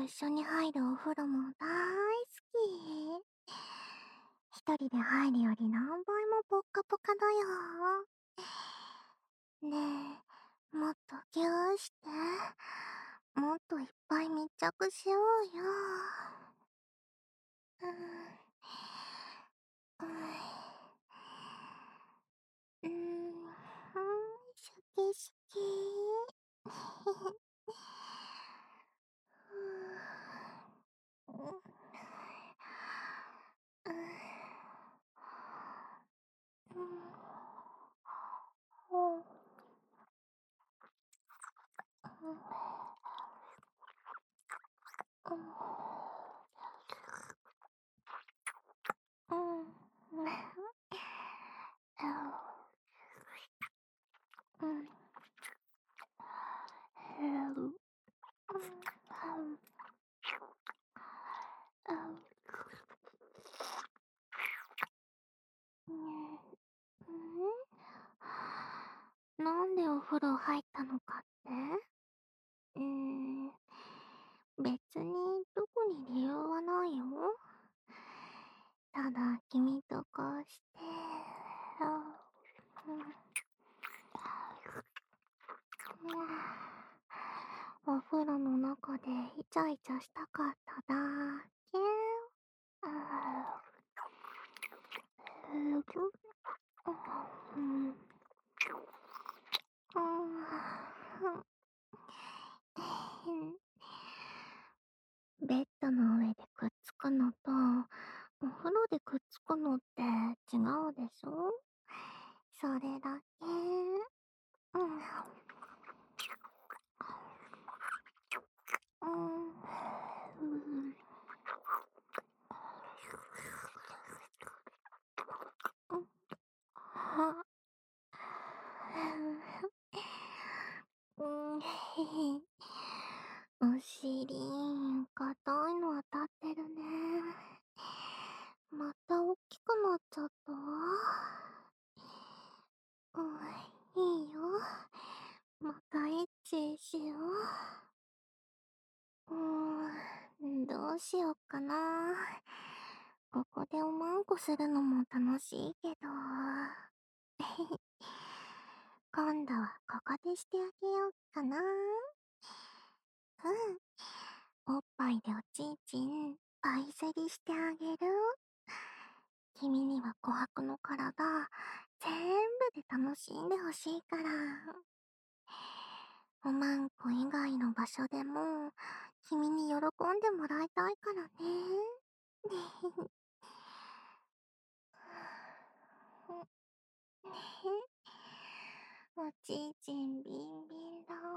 一緒に入るお風呂も大好き。一人で入るより何倍もポッカポカだよ。ねえ、もっとぎゅーして。もっといっぱい密着しようよ。うん。うん。シャキシキ。うん。なんでお風呂入ったのかって？うーん、別に特に理由はないよ。ただ君とこうして、お風呂の中でイチャイチャしたかっただけ。ベッドの上でくっつくのと、お風呂でくっつくのって違うでしょ？それだけ。うん。うん。はうん。お尻、硬いのは立ってるね。また大きくなっちゃった？うん、いいよ。またエッチしよう。どうしよっかな。ここでおまんこするのも楽しいけど。今度はここでしてあげようかな。おっぱいでおちんちん、パイセリしてあげる。君には琥珀の体、全部で楽しんでほしいから。おまんこ以外の場所でも、君に喜んでもらいたいからね。おちんちんビンビンだ。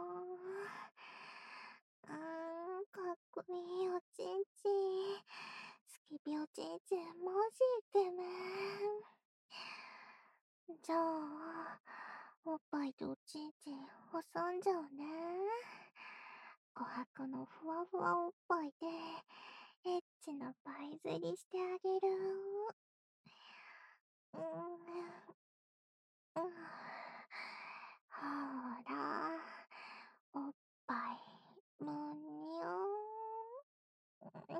かっこいいおちんちん。スキピおちんちん、マジイケメン。じゃあ、おっぱいとおちんちん挟んじゃうね。琥珀のふわふわおっぱいで、エッチなパイ釣りしてあげる。うん、うん。ほら、おっぱい、むにゅー。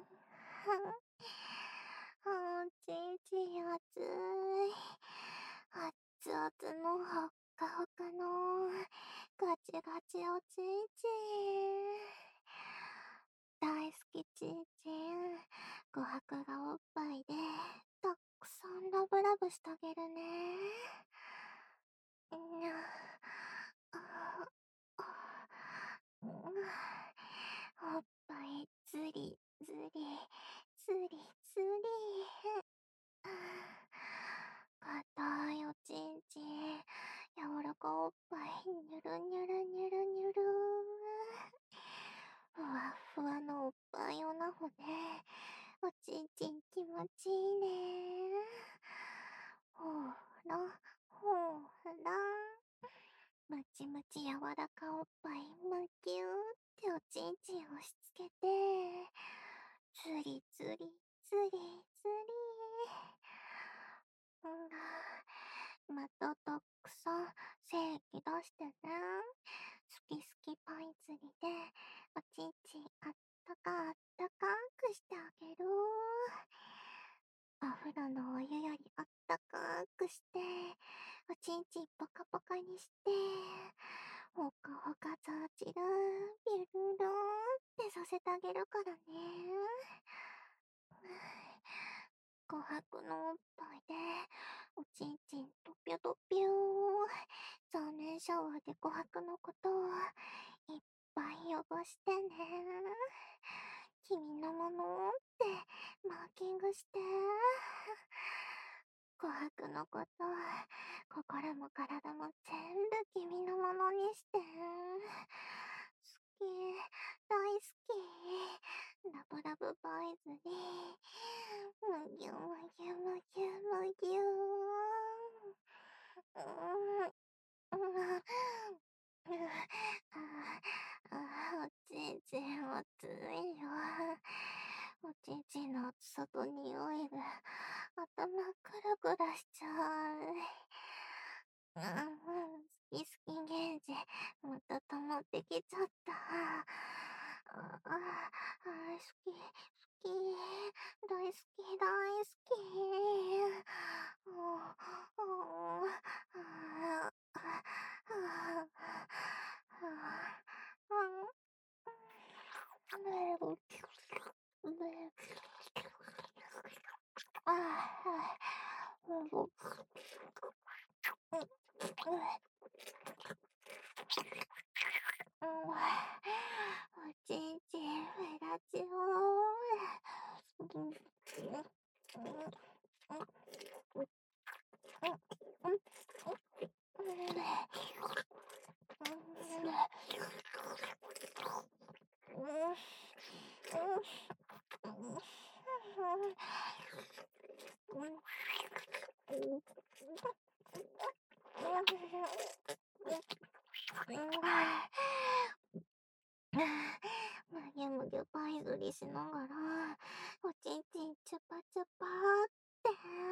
おちんちん熱い。熱々のほっかほかのガチガチおちんちん。大好きちんちん。琥珀がおっぱいでたくさんラブラブしてあげるね。にゃああおっぱいずりずりずりずり。硬いおちんちん、柔らかおっぱい、にゅるにゅるにゅるにゅる。ふわっふわのおっぱいおなほで、おちんちん気持ちいいね。ほら、ほら。むちむち柔らかおっぱい、むぎゅーっておちんちん押し付けて、ずりずり、ずりずり。またたくさん精液出してね。好き好きパイ釣りで、おちんちんあったかあっんちんポカポカにして、ほかほかザーチル、ビュルルーってさせてあげるからね。琥珀のおっぱいで、おちんちんとぴょとぴょー。残念シャワーで琥珀のことをいっぱい汚してね。君のものってマーキングして。琥珀のこと、心も体も全部君のものにして。好き、大好き。ラブラブボーイズに、むぎゅむぎゅむぎゅむぎゅー。おちんちん熱いよ。おちんちんの熱さと匂いで頭クラクラしちゃう。好き好きゲージまた溜まってきちゃった。好き好き大好き大好き。おちんちんフェラチむぎゅむぎゅパイ釣りしながら、おちんちんチュパチュパーって。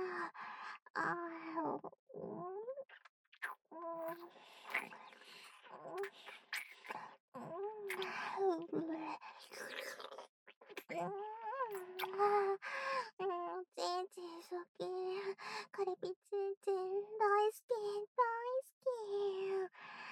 ちんちん好き。カリピちんちん大好き、大好き。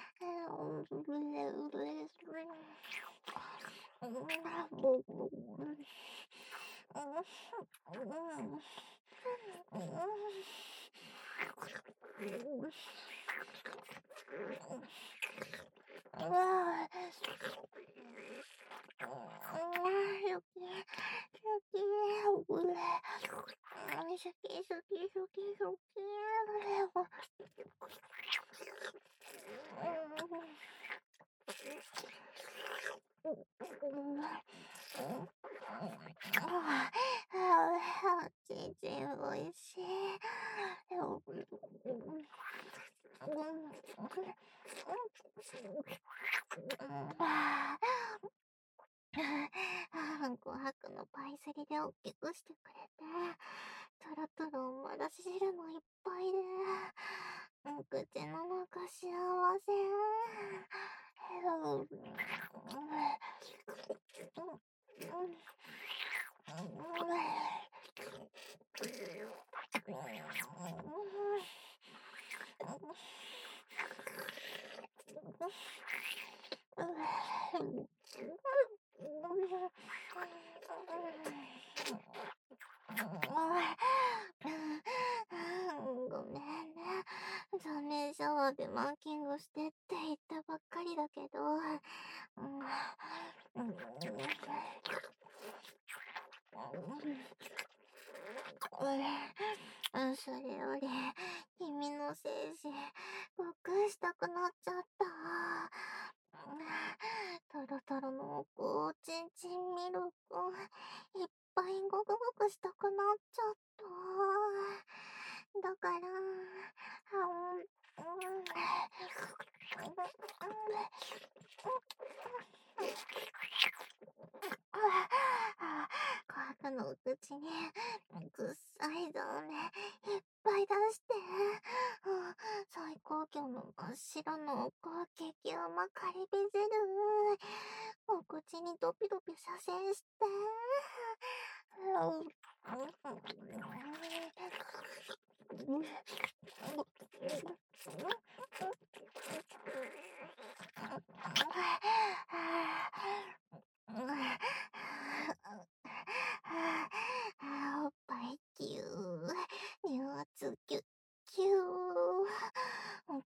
ちんちんおいしい。琥珀のパイセリで大きくしてくれて、トロトロおまらし汁もいっぱいで、口の中幸せ。ごめんね。残念シャワーでマーキングしてって言ったばっかりだけど、それより、君の精子、僕したくなっちゃった。トロトロのおちんちんミルク、いっぱいゴクゴクしたくなっちゃった。だから、琥珀のお口に、くっさい雑念いっぱい出して、最高級の真っ白の激うまカリビ汁、お口にドピドピさせして、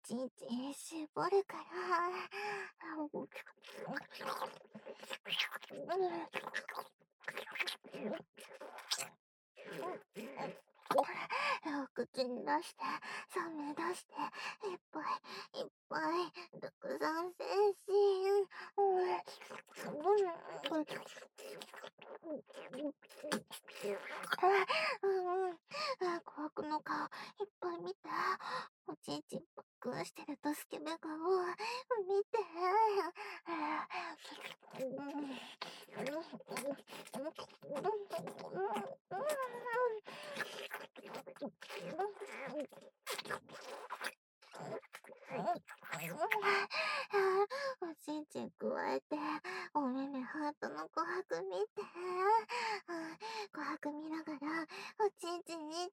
ちんちん絞るから。口に出して、冷め出して、いっぱいいっぱい、たくさん精神。怖くの顔いっぱい見て。おちんちんぷっくんしてるとスケベ顔見て。おちんちんくわえて、お目目ハートの琥珀見て。琥珀見ながら、おちんちんにって。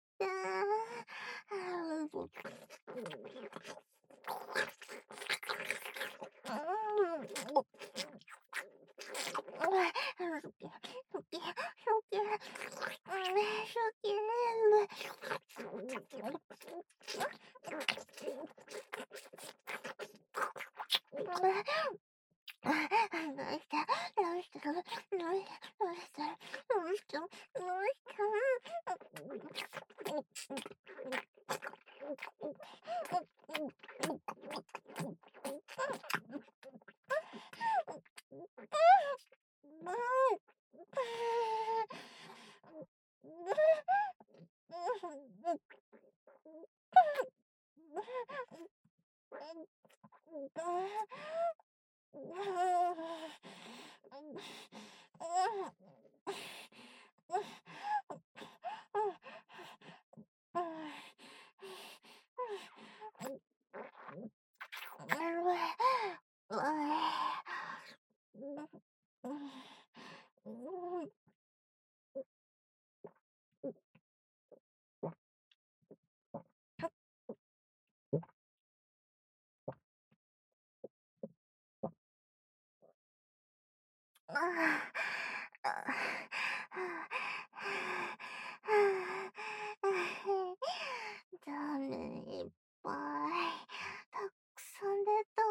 ザーメンいっぱい、たくさん出た。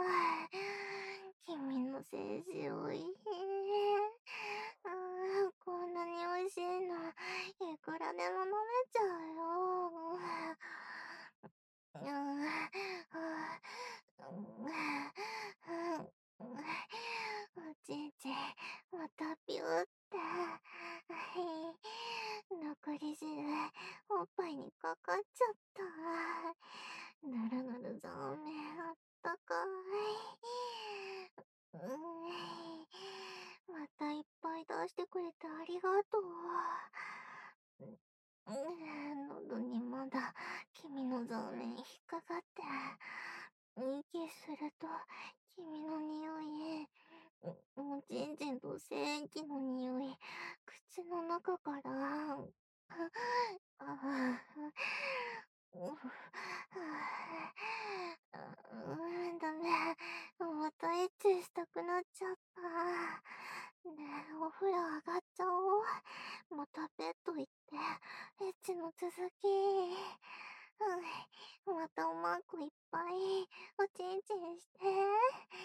君の精子おいしい。こんなに美味しいの、いくらでも飲めちゃうよ。おちんちん、またピューって。残り汁、おっぱいにかかっちゃった。ぬるぬるザーメンあったかい。またいっぱい出してくれてありがとう。喉にまだ君のザーメン引っかかって、息すると君の匂い、おちんちんと精液の匂い、口の中から。ダメ。またエッチしたくなっちゃった。ねえ、お風呂上がっちゃおう。またベッド行って、エッチの続き。またおまんこいっぱい、おちんちんして。